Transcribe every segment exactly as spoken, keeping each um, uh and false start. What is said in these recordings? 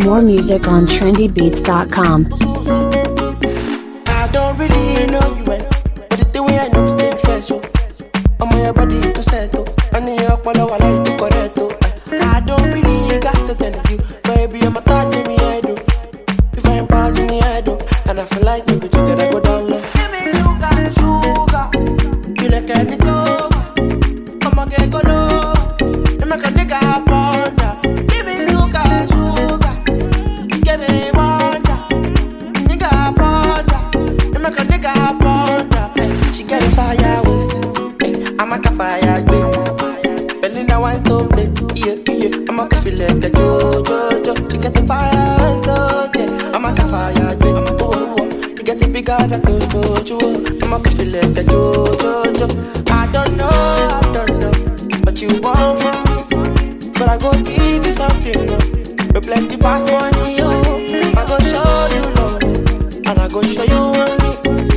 More music on trendy beats dot com. I don't really know you well, but the thing we I know still fresh. Oh, I'm on your body to settle. I need your follow I like to correct. Oh, I don't really got to tell you, baby. I'm a thought in me head. Oh, if I'm passing the head, oh, and I feel like you could you gotta go down low. Give me sugar, sugar. You like anything over. I'ma get go low. You make a nigga ponder. Give me sugar, sugar. Give me wonder. Nigga ponder. You make a nigga ponder. She get a fire waste. I'm a fire baby. Belly I want to play. Yeah, yeah. I'm a feel like a jo, jo, jo. She get the fire waste. Yeah. I'm a fire baby. Oh, oh. You get the bigger than jo, jo, jo. I'm a feel like a jo, jo, jo. I don't know, I don't know, but you want from me. But I go give you something, no. With plenty pass money, yo. I go show you love, and I go show you only.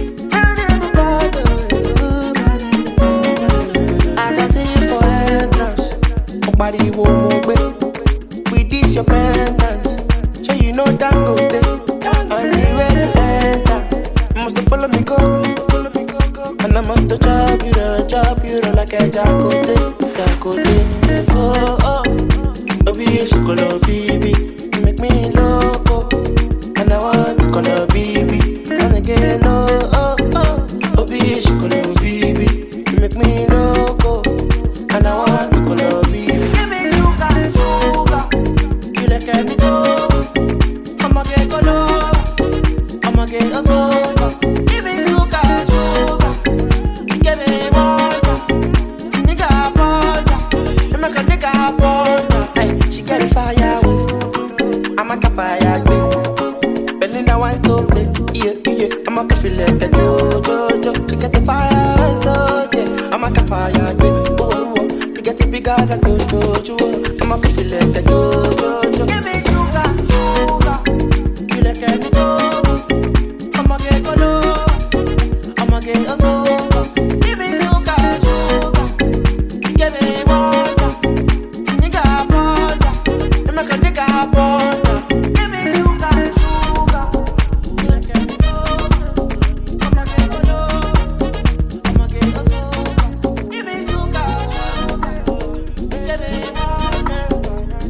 As I see you for entrance, nobody will move it. We this your pendant, so you know Dangote. And the way you enter, you must follow me go. And I'm on the job, you know, job, you know, like a jacote, jacote. Oh, oh, oh, be she call her baby, you make me loco. And I want to call her baby, and again, oh, oh, oh, oh, be she call her baby, you make me loco. And I want to call her baby. Give me sugar, sugar, you like any dough. I'ma get go low, I'ma get a sober. Give me sugar, sugar. Give me water, nigga ponder. You make a nigga ponder. Ay, she get a fire waste. I'm a fire baby. Belly I want to play. Yeah, yeah. I'm a feel like a jo, jo, jo. She get the fire waste. Oh, yeah. I'm a fire baby. Oh, oh, oh. You get the bigger than jo, jo, jo. I'm a feel like a jo, jo, jo. Give me sugar, sugar. You like any dough. I'ma get go low. I'ma get a sober. Give me sugar, sugar. Give me water. Nigga ponder. You make a nigga ponder. Give me sugar, sugar. You like any dough. I'ma get go low. I'ma get a sober. Give me sugar, sugar. Give me water.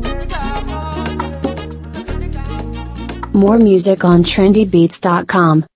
Nigga ponder. More music on trendy beats dot com.